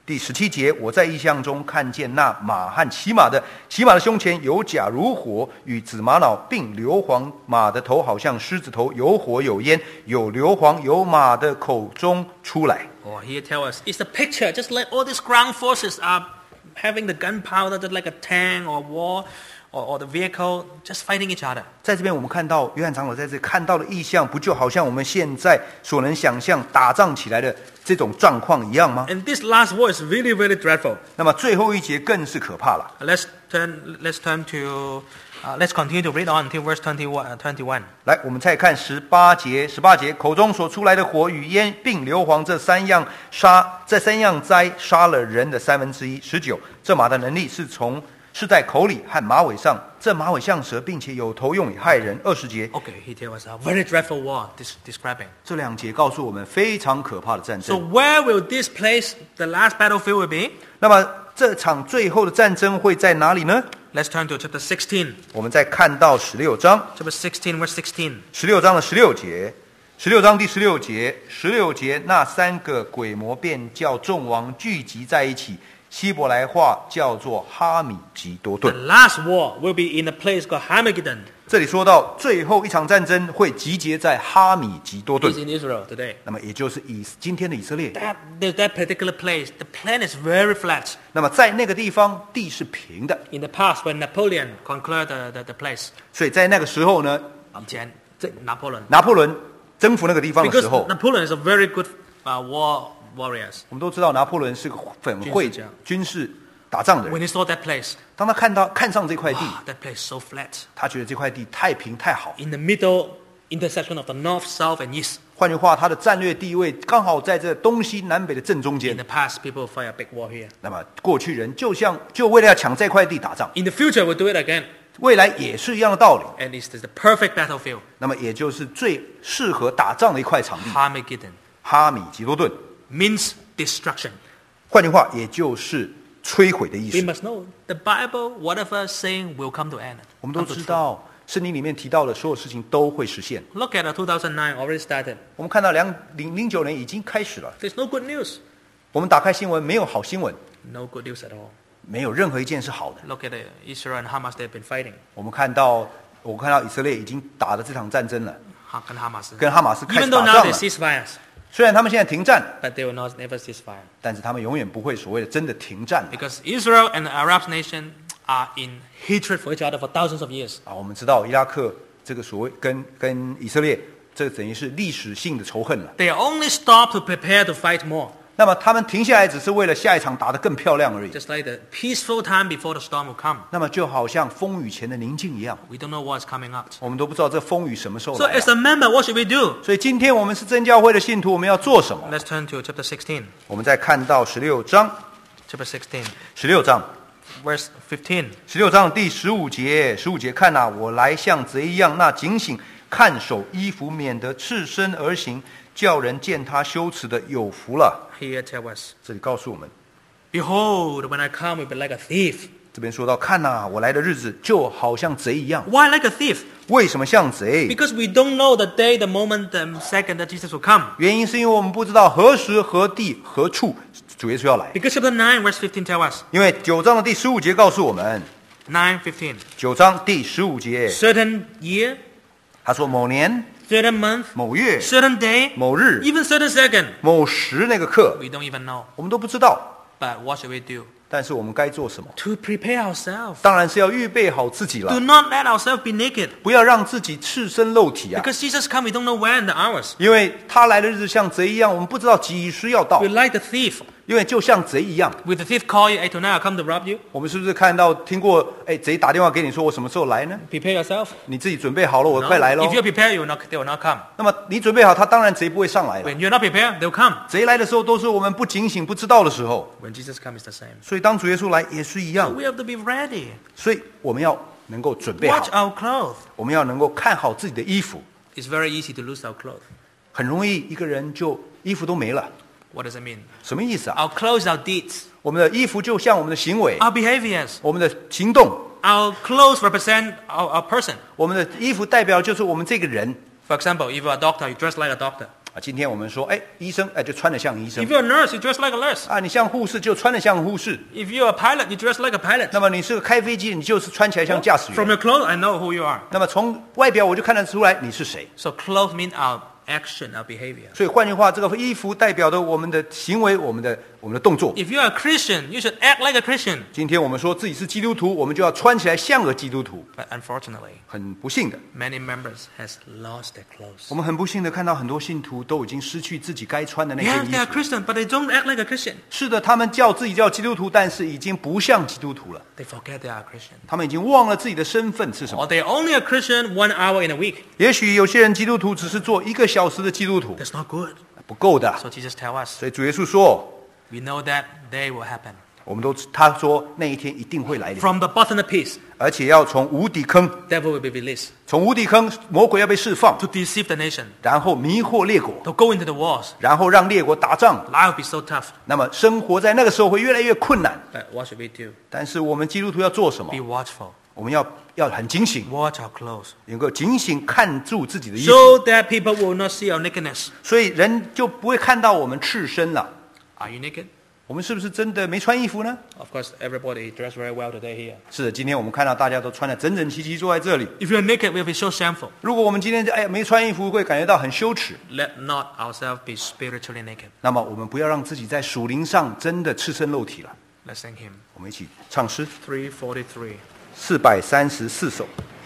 第十七节，我在异象中看见那马和骑马的，骑马的胸前有甲如火，与紫玛瑙并硫磺，马的头好像狮子头，有火有烟，有硫磺由马的口中出来。 Or here tell us, it's a picture, just like all these ground forces are having the gunpowder, just like a tank or war or, or the vehicle, just fighting each other. 在这边我们看到约翰长老在这里看到的意象，不就好像我们现在所能想象打仗起来的这种状况一样吗？ And this last word is really, really dreadful. 那么最后一节更是可怕了。 Let's turn, let's turn to, uh, let's continue to read on until verse twenty-one. twenty-one. 来，我们再看十八节。十八节，口中所出来的火与烟并硫磺，这三样杀，这三样灾杀了人的三分之一。十九，这马的能力是从是在口里和马尾上，这马尾像蛇，并且有头用以害人。二十节， Okay, he tells us a very dreadful war this, describing. 这两节告诉我们非常可怕的战 So 争。 where will this place, the last battlefield will be? 那么这场最后的战争会在哪里呢？ Let's turn to chapter sixteen. 我们再看到十六章。 Chapter sixteen, verse sixteen. 十六章的十六节，十六章第十六节，十六节那三个鬼魔便叫众王聚集在一起，希伯来话叫做哈米吉多 The 顿。 last war will be in a place called Armageddon. 这里说到最后一场战争会集结在哈米吉多顿 It's，in Israel today. 那么也就是以今天的以色列。 That, that particular place, the planet is very flat. 那么在那个地方地是平的， In the past, when Napoleon conquered the, the, the place, 所以在那个时候呢， um, Jan- Napoleon. 拿破仑征服那个地方的 Because 时候， Napoleon is a very good uh, war warrior. 我们都知道拿破仑是个很会军事家军事打仗的 When 人。 he saw that place, 当他看到看上这块地， wow, that place is so flat. 他觉得这块地太平太好。 In the middle intersection of the north, south, and east. 换句话，他的战略地位刚好在这东西南北的正中 In 间 the。past, people fight a big war here. 那么过去人就像就为了要抢这块地打仗， In the future, we'll do it again. 未来也是一样的道理。 And it's the perfect battlefield. 那么也就是最适合打仗的一块场地 Armageddon ——哈米吉多顿。 means destruction. 换句话，也就是摧毁的意 We 思。 must know the Bible, whatever it's saying, will come to end. 我们都 come to 知 truth. 道，圣经里面提到的所有事情都会实现。 Look at uh, two thousand nine already started. 我们看到两零零九年已经开始了。 There's no good news. 我们打开新闻，没有好新闻， No good news at all. 没有任何一件是好的。 Look at uh, Israel and Hamas, they've been fighting. 我们看到，我看到以色列已经打了这场战争了， Ha- 跟 Hamas. 跟哈马斯开 Even 始 though 打 now 仗 they 了。 cease fires, 虽然他们现在停战， but they will not never cease fire. 但是他们永远不会所谓的真的停战了 Because Israel and the Arab nation are in hatred for each other for thousands of years. 啊！我们知道伊拉克这个所谓跟跟以色列，这等于是历史性的仇恨了。 They only stop to prepare to fight more. 那么他们停下来，只是为了下一场打得更漂亮而已。 Just like the peaceful time before the storm will come. 那么就好像风雨前的宁静一样， We don't know what's coming up. 我们都不知道这风雨什么时候 So 来 as 了。 a member, what should we do? 所以今天我们是真教会的信徒，我们要做什么？ Let's turn to chapter sixteen. 我们再看到十六章， Chapter sixteen, 十六章， verse fifteen. 十六章第十五节，十五节看啊，我来像贼一样，那警醒看守衣服，免得赤身而行，叫人见他羞耻的有福了。 Here tell us, 这里告诉我们， behold, when I come, will be like a thief. 这边说到，看呐、我来的日子就好像贼一样。 Why like a thief? 为什么像贼？ Because we don't know the day, the moment, the second that Jesus will come. 原因是因为我们不知道何时何地何处主耶稣要来。 Because chapter nine, verse fifteen tell us, 因为九章的第十五节告诉我们， nine fifteen, 九章第十五节， certain year, 他说某年 certain month, 某月 certain day, 某日 even certain second, 某时那个刻， we don't even know. 我们都不知道。 But what should we do? 但是我们该做什么？ To prepare ourselves. 当然是要预备好自己 Do 了， not let ourselves be naked. 不要让自己赤身露体啊！ Because Jesus come, we don't know when the hours. 因为他来的日子像贼一样，我们不知道几时要到 We're。like the thief. 因为就像贼一样， Will the thief call you, hey, tonight I'll come to rob you? 我们是不是看到听过？哎，贼打电话给你说我什么时候来呢？ Prepare yourself. 你自己准备好了，我 No. 快来喽 If。you're prepared, you will not, they will not come. 那么你准备好，他当然贼不会上来了。 When you're not prepared, they'll come. 贼来的时候都是我们不警醒、不知道的时候， When Jesus comes, it's the same. 所以当主耶稣来也是一 So 样。 we have to be ready. 所以我们要能够准备好 Watch，our clothes. 我们要能够看好自己的衣服。 It's very easy to lose our clothes. 很容易一个人就衣服都没了， What does it mean? 什么意思啊？ Our clothes, our deeds, 我们的衣服就像我们的行为， our behaviors. 我们的行动， Our clothes represent our, our person. 我们的衣服代表就是我们这个人。 For example, if you're a doctor, you dress like a doctor. 啊，今天我们说，哎，医生，哎，就穿得像医生 If you're a nurse, you dress like a nurse. 啊，你像护士就穿得像护士。 If you're a pilot, you dress like a pilot. 那么你是个开飞机，你就是穿起来像驾驶 From 员。 your clothes, I know who you are. 那么从外表我就看得出来你是谁。 So clothes mean our action, our behavior. 所以换句话，这个衣服代表的我们的行为，我们的我们的动作。 If you're a Christian, you should act like a Christian. 今天我们说自己是基督徒，我们就要穿起来像个基督徒。 But unfortunately, 很不幸的， many members has lost their clothes. 我们很不幸的看到很多信徒都已经失去自己该穿的那 Yeah, 件 they 衣 are 服。 Christian, but they don't act like a Christian. 是的，他们叫自己叫基督徒，但是已经不像基督徒了。 They forget they are a Christian. 他们已经忘了自己的身份是什么。 Or they're only a Christian one hour in a week. 也许有些人基督徒只是做一个小时的基督徒， That's not good. 不够的。 So Jesus tells us, 所以主耶稣说， we know that day will happen. 我们都他说那一天一定会来临， From the bottomless pit, 而且要从无底坑， devil will be released 从无底坑，魔鬼要被释放， to deceive the nation, 然后迷惑列国， to go into the wars. 然后让列国打仗。 Life will be so tough. 那么生活在那个时候会越来越困难。 But what should we do? 但是我们基督徒要做什么 Be？ watchful. 我们要要很警醒， Watch our clothes. 能够警醒看住自己的衣服， So that people will not see our nakedness. 所以人就不会看到我们赤身了。 Are you naked? 我们是不是真的没穿衣服呢？ Of course, everybody dressed very well today here. 是的，今天我们看到大家都穿得整整齐齐坐在这里。 If you're naked, we'll be so shameful. 如果我们今天哎没穿衣服，会感觉到很羞耻。 Let not ourselves be spiritually naked. 那么我们不要让自己在属灵上真的赤身露体了。 Let's sing him. 我们一起唱诗 three forty-three. 四百三十四首。